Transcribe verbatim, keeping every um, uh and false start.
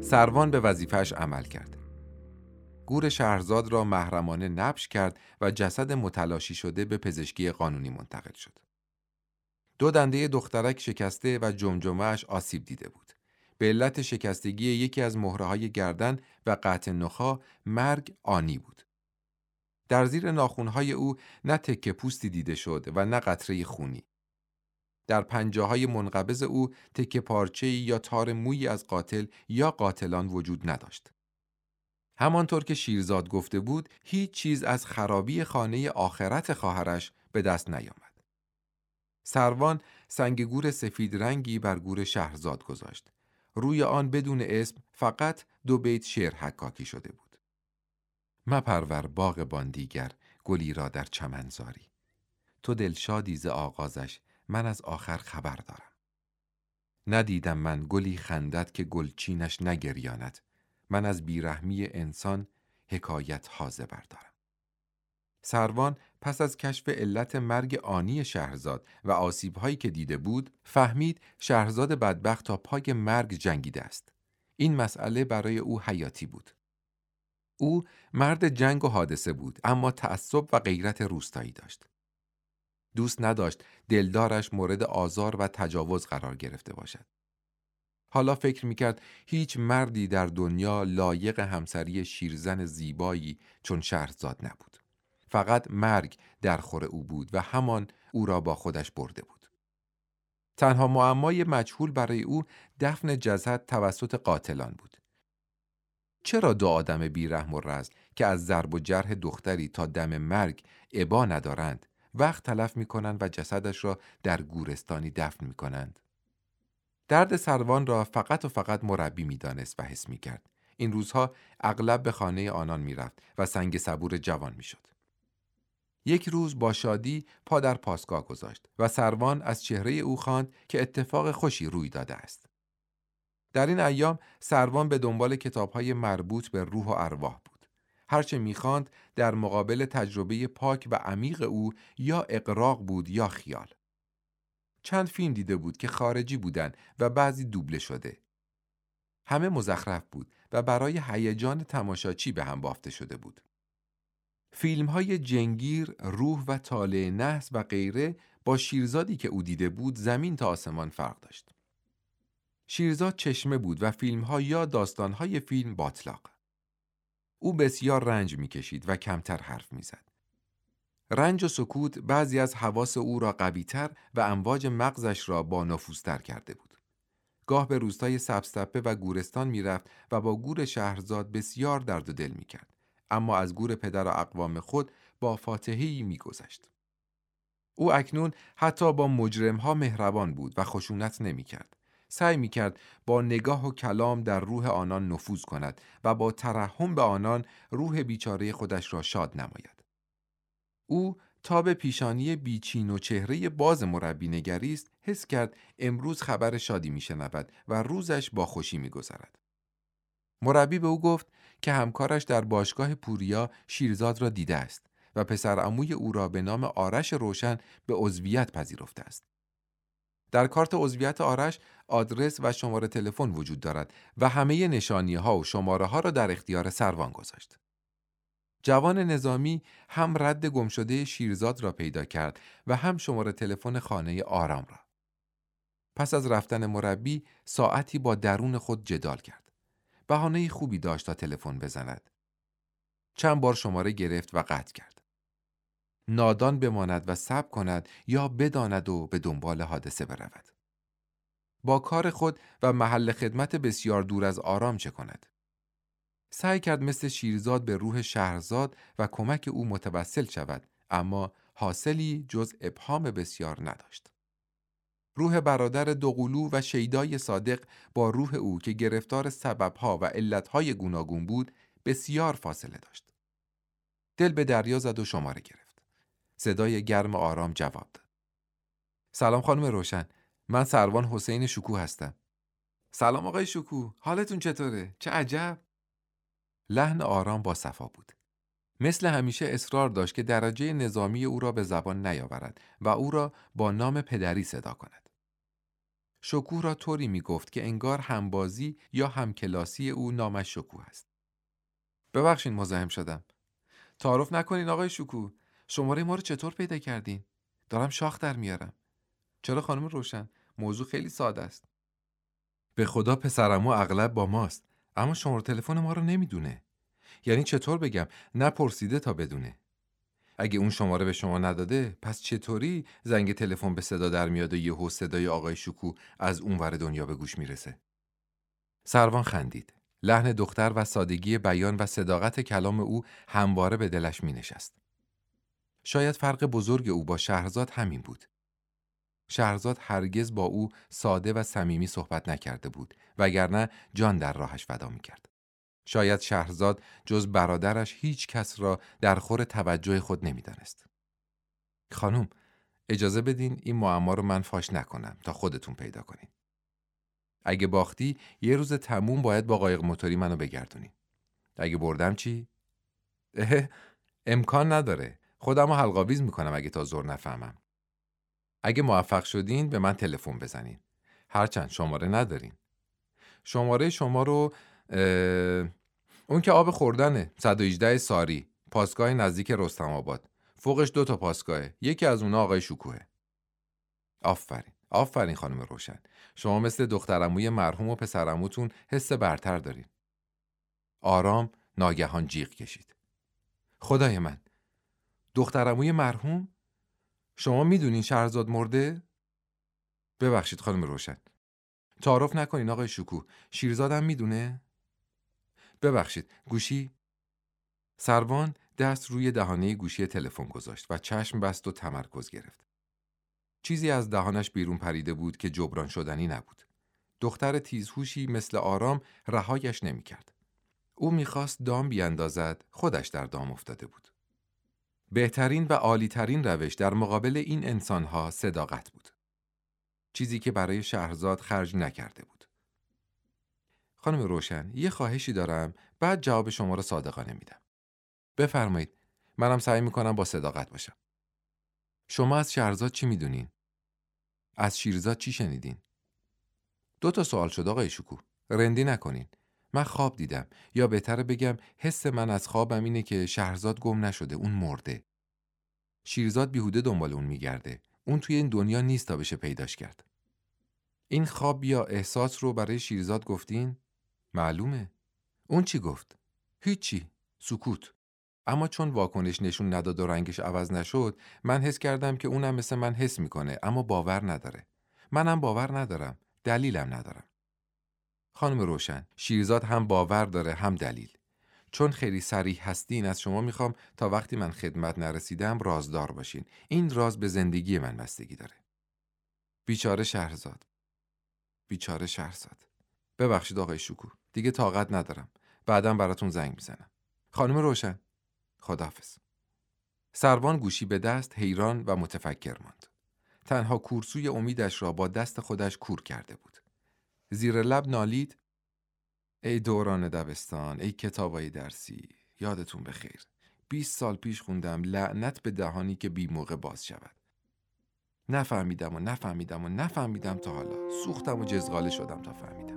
سروان به وظیفه‌اش عمل کرد. گور شهرزاد را محرمانه نبش کرد و جسد متلاشی شده به پزشکی قانونی منتقل شد. دو دنده دخترک شکسته و جمجمه‌اش آسیب دیده بود. به علت شکستگی یکی از مهره‌های گردن و قطع نخاع مرگ آنی بود. در زیر ناخن‌های او نه تکه پوستی دیده شد و نه قطره خونی. در پنجه‌های منقبض او تکه پارچه‌ای یا تار مویی از قاتل یا قاتلان وجود نداشت. همانطور که شیرزاد گفته بود، هیچ چیز از خرابی خانه آخرت خواهرش به دست نیامد. سروان سنگ گور سفید رنگی بر گور شهرزاد گذاشت. روی آن بدون اسم فقط دو بیت شعر حکاکی شده بود. مپرور باغبان دیگر گلی را در چمن زاری. تو دلشادی ز آغازش، من از آخر خبر دارم. ندیدم من گلی خندد که گلچینش نگریاند. من از بیرحمی انسان حکایت ها زبر دارم. سروان پس از کشف علت مرگ آنی شهرزاد و آسیب‌هایی که دیده بود، فهمید شهرزاد بدبخت تا پای مرگ جنگیده است. این مسئله برای او حیاتی بود. او مرد جنگ و حادثه بود، اما تعصب و غیرت روستایی داشت. دوست نداشت دلدارش مورد آزار و تجاوز قرار گرفته باشد. حالا فکر میکرد هیچ مردی در دنیا لایق همسری شیرزن زیبایی چون شهرزاد نبود. فقط مرگ در خور او بود و همان او را با خودش برده بود. تنها معمای مجهول برای او دفن جسد توسط قاتلان بود. چرا دو آدم بیرحم و رزل که از ضرب و جرح دختری تا دم مرگ ابا ندارند، وقت تلف میکنند و جسدش را در گورستانی دفن میکنند؟ درد سروان را فقط و فقط مربی میدانست و حس میکرد. این روزها اغلب به خانه آنان میرفت و سنگ صبور جوان میشد. یک روز با شادی پا در پاسگاه گذاشت و سروان از چهره او خواند که اتفاق خوشی روی داده است. در این ایام سروان به دنبال کتاب‌های مربوط به روح و ارواح بود. هرچه می‌خواند در مقابل تجربه پاک و عمیق او یا اغراق بود یا خیال. چند فیلم دیده بود که خارجی بودند و بعضی دوبله شده. همه مزخرف بود و برای هیجان تماشاچی به هم بافته شده بود. فیلم‌های جنگیر، روح و طالع نحس و غیره با شیرزادی که او دیده بود زمین تا آسمان فرق داشت. شیرزاد چشمه بود و فیلم‌ها یا داستان‌های فیلم باطلاق. او بسیار رنج می‌کشید و کمتر حرف می‌زد. رنج و سکوت بعضی از حواس او را قوی‌تر و امواج مغزش را با نفوذتر کرده بود. گاه به روستای سبزتپه و گورستان می‌رفت و با گور شهرزاد بسیار درد و دل می‌کرد، اما از گور پدر و اقوام خود با فاتحه‌ای می‌گذشت. او اکنون حتی با مجرم‌ها مهربان بود و خشونت نمی‌کرد. سعی می‌کرد با نگاه و کلام در روح آنان نفوذ کند و با ترحم به آنان روح بیچاره خودش را شاد نماید. او تا به پیشانی بیچین و چهره باز مربی نگریست، حس کرد امروز خبر شادی می‌شنود و روزش با خوشی می‌گذرد. مربی به او گفت که همکارش در باشگاه پوریا شیرزاد را دیده است و پسر عموی او را به نام آرش روشن به عضویت پذیرفته است. در کارت عضویت آرش آدرس و شماره تلفن وجود دارد و همه نشانی‌ها و شماره‌ها را در اختیار سروان گذاشت. جوان نظامی هم رد گمشده شیرزاد را پیدا کرد و هم شماره تلفن خانه آرام را. پس از رفتن مربی ساعتی با درون خود جدال کرد. بهانه خوبی داشت تا تلفن بزند. چند بار شماره گرفت و قطع کرد. نادان بماند و صبر کند یا بداند و به دنبال حادثه برود. با کار خود و محل خدمت بسیار دور از آرام چه کند؟ سعی کرد مثل شیرزاد به روح شهرزاد و کمک او متوسل شود، اما حاصلی جز ابهام بسیار نداشت. روح برادر دوقلو و شیدای صادق با روح او که گرفتار سببها و علتهای گوناگون بود بسیار فاصله داشت. دل به دریا زد و شماره گرفت. صدای گرم آرام جواب داد. سلام خانم روشن، من سروان حسین شکوه هستم. سلام آقای شکوه، حالتون چطوره؟ چه عجب؟ لحن آرام با صفا بود. مثل همیشه اصرار داشت که درجه نظامی او را به زبان نیاورد و او را با نام پدری صدا کند. شکوه را طوری می گفت که انگار همبازی یا همکلاسی او نامش شکوه است. ببخشید مزاحم شدم. تعارف نکنین آقای شکوه. شماره ما رو چطور پیدا کردین؟ دارم شاخ در میارم. چرا خانم روشن؟ موضوع خیلی ساده است. به خدا پسرمو اغلب با ماست، اما شماره تلفن ما رو نمیدونه. یعنی چطور بگم، نپرسیده تا بدونه. اگه اون شماره به شما نداده، پس چطوری زنگ تلفن به صدا در میاد و یهو صدای آقای شکوه از اونور دنیا به گوش میرسه؟ سروان خندید. لحن دختر و سادگی بیان و صداقت کلام او همواره به دلش مینشست. شاید فرق بزرگ او با شهرزاد همین بود. شهرزاد هرگز با او ساده و صمیمی صحبت نکرده بود، وگرنه جان در راهش فدا میکرد. شاید شهرزاد جز برادرش هیچ کس را در خور توجه خود نمیدانست. خانم، اجازه بدین این معما رو من فاش نکنم تا خودتون پیدا کنین. اگه باختی یه روز تموم باید با قایق موتوری منو بگردونین. اگه بردم چی؟ اه، امکان نداره. خودمو حلق‌آویز میکنم اگه تا زور نفهمم. اگه موفق شدین به من تلفن بزنین. هرچند شماره ندارین. شماره شما رو اون که آب خوردنه، صد و هجده ساری، پاسگاه نزدیک رستم آباد. فوقش دو تا پاسگاهه. یکی از اونها آقای شکوهه. آفرین. آفرین خانم روشن. شما مثل دخترعموی مرحوم و پسرعموتون حس برتر دارین. آرام ناگهان جیغ کشید. خدای من. دخترعموی مرحوم؟ شما میدونین شهرزاد مرده؟ ببخشید خانم روشن. تعارف نکنین آقای شکوه. شیرزادم میدونه؟ ببخشید. گوشی؟ سروان دست روی دهانه گوشی تلفن گذاشت و چشم بست و تمرکز گرفت. چیزی از دهانش بیرون پریده بود که جبران شدنی نبود. دختر تیزهوشی مثل آرام رهایش نمی‌کرد. او می‌خواست دام بیاندازد، خودش در دام افتاده بود. بهترین و عالی‌ترین روش در مقابل این انسان‌ها صداقت بود. چیزی که برای شهرزاد خرج نکرده بود. خانم روشن، یه خواهشی دارم، بعد جواب شما رو صادقانه میدم. بفرمایید. منم سعی میکنم با صداقت باشم. شما از شهرزاد چی میدونین؟ از شیرزاد چی شنیدین؟ دو تا سوال شد آقای شکوه. رندی نکنین. من خواب دیدم، یا بهتره بگم حس من از خوابم اینه که شهرزاد گم نشده، اون مرده. شیرزاد بیهوده دنبال اون میگرده. اون توی این دنیا نیست تا بشه پیداش کرد. این خواب یا احساس رو برای شیرزاد گفتین؟ معلومه. اون چی گفت؟ هیچی. سکوت. اما چون واکنش نشون نداد و رنگش عوض نشد، من حس کردم که اونم مثل من حس میکنه، اما باور نداره. منم باور ندارم. دلیلم ندارم. خانم روشن، شیرزاد هم باور داره هم دلیل. چون خیلی صریح هستین از شما میخوام تا وقتی من خدمت نرسیدم رازدار باشین. این راز به زندگی من بستگی داره. بیچاره شهرزاد. بیچاره شهرزاد. ببخشید آقای شکوه. دیگه طاقت ندارم. بعدم براتون زنگ میزنم. خانم روشن. خداحافظ. سروان گوشی به دست حیران و متفکر ماند. تنها کورسوی امیدش را با دست خودش کور کرده بود. زیر لب نالید: ای دوران دبستان، ای کتابای درسی، یادتون بخیر. بیست سال پیش خوندم لعنت به دهانی که بی موقع باز شود. نفهمیدم و نفهمیدم و نفهمیدم تا حالا. سوختم و جزغاله شدم تا فهمیدم.